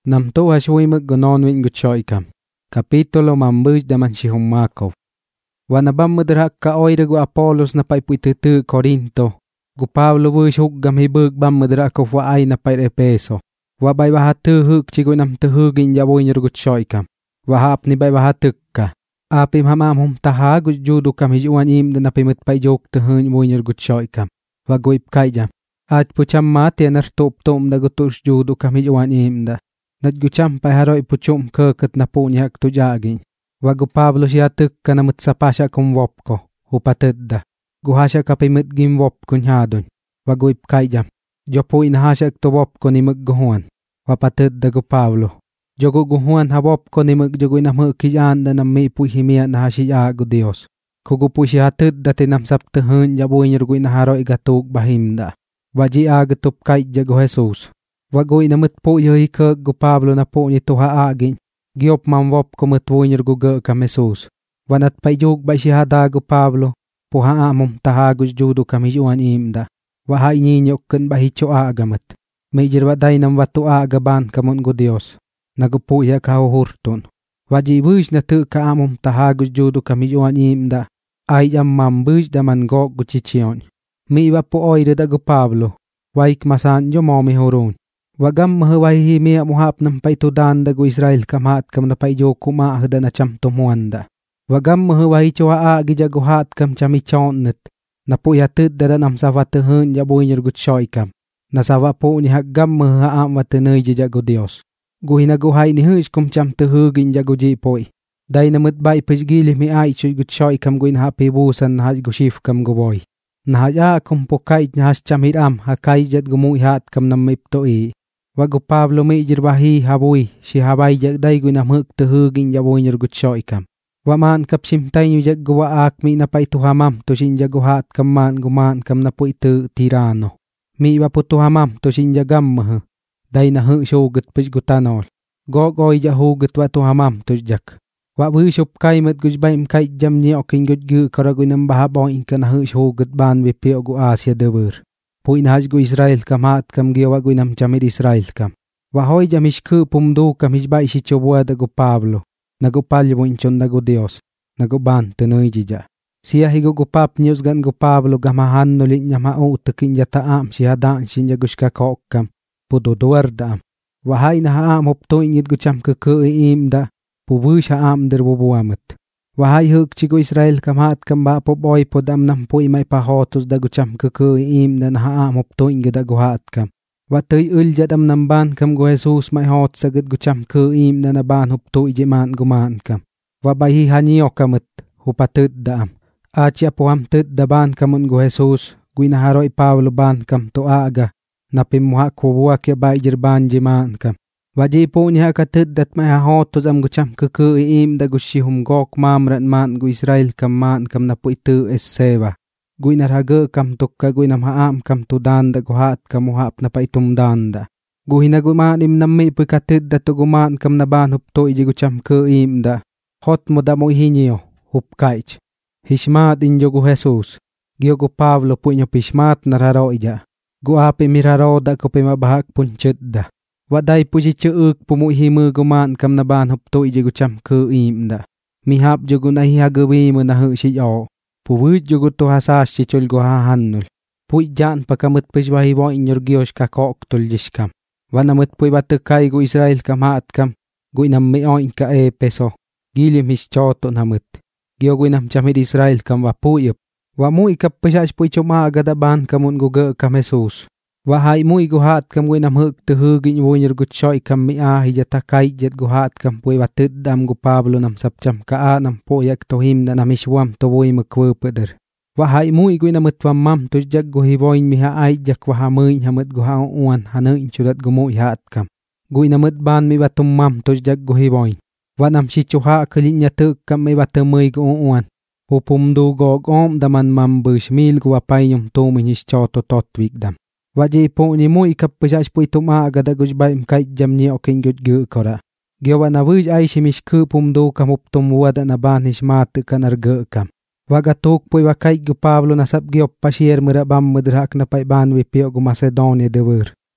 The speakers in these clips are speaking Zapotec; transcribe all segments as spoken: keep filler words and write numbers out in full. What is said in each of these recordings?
Nam tu hashui mực gonon win guchoikam. Kapitulo mambuj da manchihumakov. Wanabam mudrak ka oire gu Apolos na paipuitutu Korinto. Gu Pablo wush huggam hibug bam mudrakov wa ay na pair Epeso. Wa bay bahatu huk chigo nam tuhugin yabuinyer guchoikam. Wa hap ni bay bahatukka. Apim hamam hum taha gus judu kam hijuan im da napimut payjok tuhun buinyer guchoikam. Wa guip kaijam. At pucham mati anar top tom da gutush judu kam hijuan im da. Nat gucham pay haroi puchum kirkat na punyak tujagin. Wa gu Pablo siya tukka na mutsapasya kum wopko. Hupatudda. Guhasya kapimut gim wopko nyadun. Wa guip kaijam. Jopo inahasya to wopko ni mugguhuan. Wa patudda gu Pablo. Jogo guhuan ha wopko ni mugjogo inamukijaan da nam mi puhimia na hasya gu Dios. Kugu pushi hatudda tinam saptuhun jabuinyer gu inaharoi gatug bahimda. Waji agatup kaija gu Jesus. Wago inamut po yohi kirk gu Pablo na po ni tuha agin. Giop man wopko mutwinyer gu ge kam Jesus. Wanat payjog ba siya hada gu Pablo. Puha amom tahagos judo kam hijuan imda. Waha inyok kan bahicho agamat. Major waday nam watu agaban kamon gu Dios. Nagupuya kahuhurton. Waji buj na tu ka amom tahagos judo kam hijuan imda. Ay am mambuj da man gog gu chichion. Mi iwa po oire da gu Pablo. Waik masan jo momi horun. Wagam mahawahi miya muhap ng paitudan da gu Israel kamat kam na paijo kumahda na cham tumuanda. Wagam mahawahi choha agija guhat kam chamichonnet. Na po yatid da nam savatuhun yabuinyer gu choikam. Na sava po ni haggam mahaam watunay jija gu Dios. Guhinaguhay ni hush kum cham tuhugin jagu jipoy. Day namut bay pajgili mi ay choy gu choikam gu inhapi busan na haj gu shif kam gu boy. Na haja kum pokay na has chamiram hakay jat gumuihat kam nam miptoi. Wagu Pablo mi jirbahi habui si habay jagday gu namhuk tuhugin yabuinyer gu choikam. Waman kapsim tayo jag guwa ak mi napay tuhamam to sin jaguhat kam man guman kam na po ito tirano. Mi iwa po tuhamam to sin jagam mahu. Day na hung sugat pis gutanol. Gogoy jahugat wa tuhamam to jak. Wa wisup kay mat gusbaym kay jam ni oking gudgu karagoy ng bahaboy ka na hung sugat ban wipio gu Asya debur. Po inahas gu Israel kam hat kam giwa gu nam chamid Israel kam. Wahoy jamishku pumdu kam hisbay si chobuwa da gu Pablo. Nagupalyo mo inchon na gu Dios. Naguban tunoy jija. Siya higugupap niyos gan gu Pablo gamahan nulin niya mautukin yataam siya daan siya guska kokam. Pududuar daam. Wahay na haam hupto ingit gu cham kukuy imda. Pubush haam derbubuamit. Wahay hug chigo Israel kamat kamba po boy po dam nam po imay pahotos da gu cham kukuy imda na haam hupto ingit da guhat kam. Watoy uljad am namban kam gu Jesus may hot sagad gu cham kuim na naban hupto ijiman gumaan kam. Wabahi hanyo kamut hupatid daam. Achi apo hamtid daban kamun gu Jesus gu inaharoy Pablo ban kam to aga. Napimuha kubuwa kya bayjir ban jiman kam. Waji po niya katid dat may hahotos am gu cham kukuim da gu shihum gok mamran man gu Israel kam man kam na po ito es seva. Guy narhaga kam tukka guy namhaam kam tudan da guhat kamuhap na paitumdan da. Guy nagumanim na may pagkatid da tuguman kam naban hupto iji gucham kuim da. Hot mo da mo ihinyo, hupkaich. Hishmat inyo gu Jesus. Giyo gu Pablo po inyo pishmat nararo ija. Gu api miraro da ko pimabahak punchud da. Waday po si chuuk pumuhimu guman kam naban hupto iji gucham kuim da. Mihap jo gu nahihagawi mo na hu si yo. Puwid jugo to hasas si chul go hahanul. Puy jan pakamut pishwahi wa inyor giyos ka kooktul jishkam. Wanamut puy batukay go Israel kam haat kam. Go inam miyoin ka e peso. Gilim his choto namut. Giyo go inam chamid Israel kam wapuyup. Wa mu ikap pisas puy chumagadaban kamun go ge kam Jesus. Wahay mu iguhat kam go inam huk tuhugin wunyor go choy kam miya hijatakay jet go haat kam puy batid dam go Pablo nam sapcham kaa nam poyak tohim na namishwam to woy magkwupader. Wahay mu igu inamutwam mam to jag go hivoin miha ay jak wahamuin hamut go hauan hanuin chudat go mu ihat kam. Go inamut ban mi batum mam to jag go hivoin. Wanam si chuha kalin yatuk kam mi batamuy go uan. Hupumdu go om daman mam bushmil go wapay yung tuminis choto totwig dam. Waji po ni mo ikapasas po ito maagada gusbay mkait jam niya oking gudgu kora. Giyawa na wuj ay simishku pumdo kamuptum wada na banis matu kan arga kam. Wagatok po wakay gu Pablo na sab giyop pasier murabam mudrak na paiban wipio gu Macedonia dewur.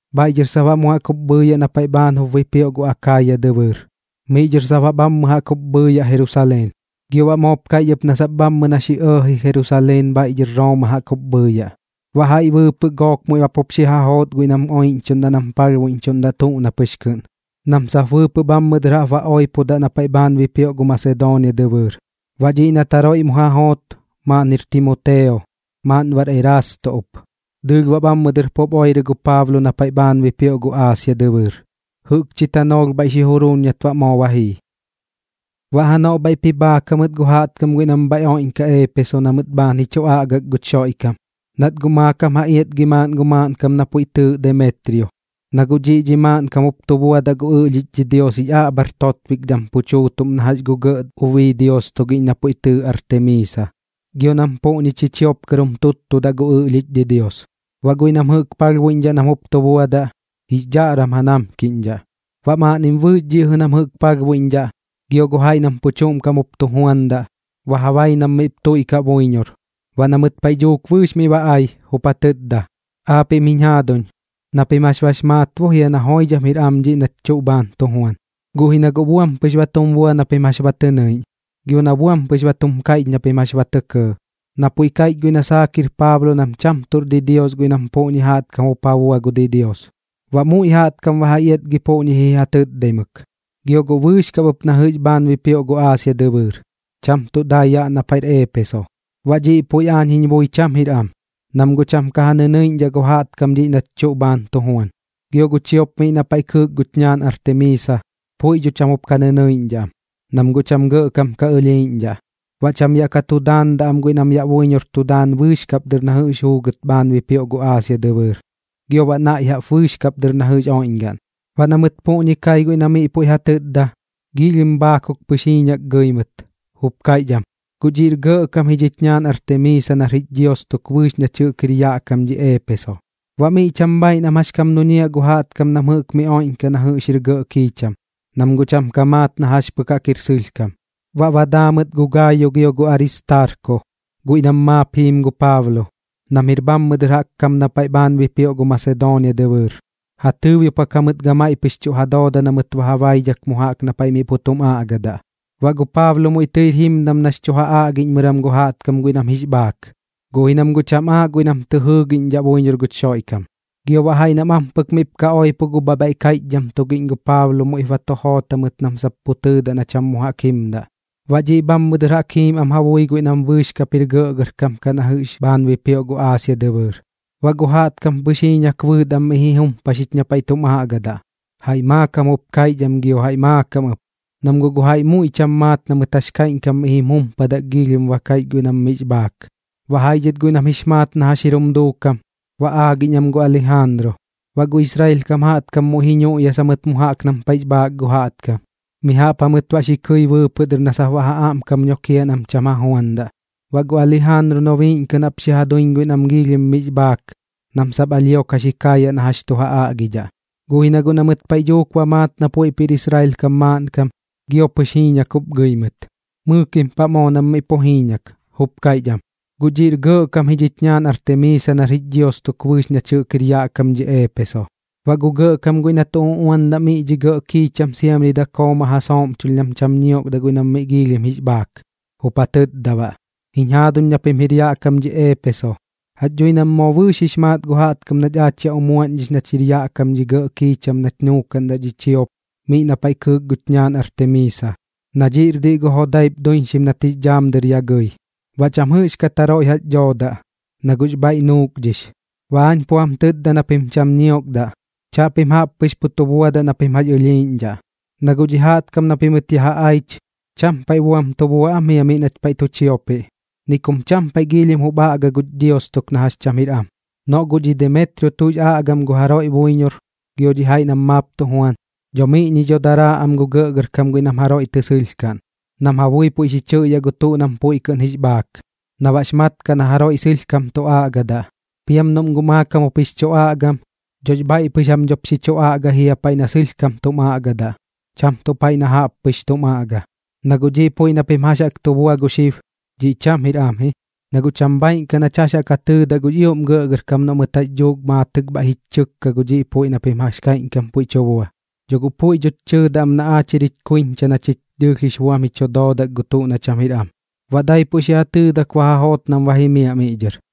Baijer sava mua kop buya na pai ban hu vipio gu Akaya debur. Mijer sava bam ha kop buya Jerusalem. Giwa mop kayep na sabam na si ohi Jerusalem baijer Roma ha kop buya. Wahai bu pegok mu apop si ha hot guinam oin chunda nam pal win chunda tu na pishkun. Nam sa vu pebam medra va oi poda na pai ban vipio gu Macedonia debur. Waji na taroi mu ha hot manir Timoteo. Man war Erasto up. Dug wa bam meder pop oire gu Pablo na pai ban vipio gu Asia debur. Huk chitanol bai si hurun yat wa mo wahi. Wa hano bai piba kamut gu hat kam guinam bai oin ka Epeso na mut ban hi cho agag gu cho ikam. Nat gumakam haiet giman guman kam na puitu Demetrio. Naguji jiman kam uptubuwa da gu ulit ji Dios i a bartot wigdam puchutum na haj gu gud uwi Dios togi na puitu Artemisa. Gionam po ni chichiop kerum tuttu da gu ulit di Dios. Wagoy nam huk palwinja nam uptubuwa da hijaram hanam kinja. Wa ma nim vuji hunam huk palwinja. Gio guhay nam puchum kam uptuhuanda. Wa haway nam miptu ikabuinyor. Wa namut payjuk vush mi wa ay hupatudda. Api minyadon. Napi maswash matwo hiya na hoyja mir amji na chuban tuhuan. Guhi na gubuam pishwatum buwa napi maswatunay. Gio na buam pishwatum kay napi maswatuke. Napuy kay gui na sakir Pablo nam chamtur di Dios gui nam po ni hat kam upawa gu di Dios. Wa mu ihat kam wahayet gi po ni hi hatud demuk. Gio gu vush kabup na huj ban vipio gu Asia debur. Chamtu daya na pair Epeso. Waji puy an hin buy cham hiram. Nam gu cham kahananay ja gu hat kam di na chuban tuhuan. Gio gu chiop mi na pay kuk gut nyan Artemisa. Puy ju chamup kananay jam. Nam gu cham ge kam ka ulin ja. Wa cham ya katudan da am gu nam ya wuinyor tudan vush kap der na huj hugut ban vipio gu Asia debur. Gio wa na ya vush kap der na huj oingan. Wa namut po ni kay gu nami puy hatud da. Gilim bakok pusinyak goymut. Hup kay jam. Gujir ge kam hijit nyan Artemisa na rit Dios tuk vush na chuk kriya kam ji Epeso. Wa mi chambay na mas kam nunia guhat kam nam huk mi oin ka na hushir ge kicham. Nam gu cham kamat na hash pukakir sulkam. Wa wadamut gu gayo gyo gu Aristarko. Gu inam mapim gu Pablo. Nam hirbam mudrak kam na paiban vipio gu Macedonia debur. Hatuwi pa kamut gamay pischu hadoda na mut wahaway jak muhak na pay mi putum aagada. Wa gu Pablo mo itoy himnam nas chuha agin muram gu hat kam gu inam hijbak. Gu hinam gu cham a gu inam tuhugin jabunyor gu choykam. Gyo wahay na mampag mip ka oy po gu babay kay jam tugin gu Pablo mo ifatohota mut nam sa putuda na cham muhak himda. Waji bam mudrak him am hawoy gu inam vush kapirgogar kam ka na hush ban vipio gu Asia debur. Wa gu hat kam businya kwud am ihihum pasit nya pay tumagada. Hay makam up kay jam gyo hay makam up. Nam guguhay mu ichamat na matashkain kam ihimum padagilim wa kay gu nam mijbak. Wa hayjit gu nam hishmat na hasirumdo kam. Wa agi nyam gu Alejandro. Wa gu Israel kam hat kam muhinyo ya samat muhak nam paijbak gu hat kam. Miha pamut wa shikuy wupudur na sa wahaam kam nyokian am chamahuanda. Wa gu Alejandro novin kan apsihadoin gu nam gilim mijbak. Nam sab alyo kashikaya na hashtuha agija. Gu hinagu namut paijok wa mat na po ipir Israel kam maan kam. Gyo pasinyak up gaymet. Mukim pa mo nam may pohinyak. Hup kay jam. Gujir go kam hijit nyan Artemisa na rit Diyos to kwis na chukirya kam ji Epeso. Wagu go kam gui na tuuan na mi ji go ki cham siyam li da ko mahasom chulyam cham niyok da gui na mi gilim hijbak. Hupatut dawa. Hinyadun na pimhirya kam ji Epeso. At joy na mo wusishmat guhat kam na jatya umuan jis na chirya kam ji go ki cham na tnukan da ji chiyop. Mi na pay kug gut nyan Artemisa. Najir di go hodayp doin sim na ti jam derya goy. Wa cham hush kataroy hat joda. Naguj bay nuk jish. Wa an puam tud da na pim cham niyok da. Cha pim hap pish putubuwa da na pim hat ulinja. Naguj hat kam na pimutya ha aich. Cham pay wam tubuwa am yamin at pay tuchiope. Nikum cham pay gilim huba aga gud Dios tuk na has chamiram. No guji Demetrio tuj agam guharoy buinyor. Gyoji hay na map tuhuan. Jomi ni jodara am gu geger kam gu nam haro itusulkan. Nam hawoy po isi chuya gu tu nam po ikan hijbak. Nawashmat ka na haro isulkam to agada. Piyam nom gumakam o pis cho agam. Joj bay pisham job si cho aga hiya pay na sulkam to maagada. Cham to pay na hap pis to maaga. Naguji po inapimhasak to buwa gu shif. Ji cham hiram hi. Nagu chambain kana chasha katu da gu iom ge ger kam no mutaj jog ma tek ba hichuk ka gu ji pui na pe maskain kam pui chowa. Jogu pui jo chö dam na a chirit kuin chana chit duklish wa mi chodo da gu tu na chamhidam. Wadai pu sia tu da kwa hot nam wahi mi amijer.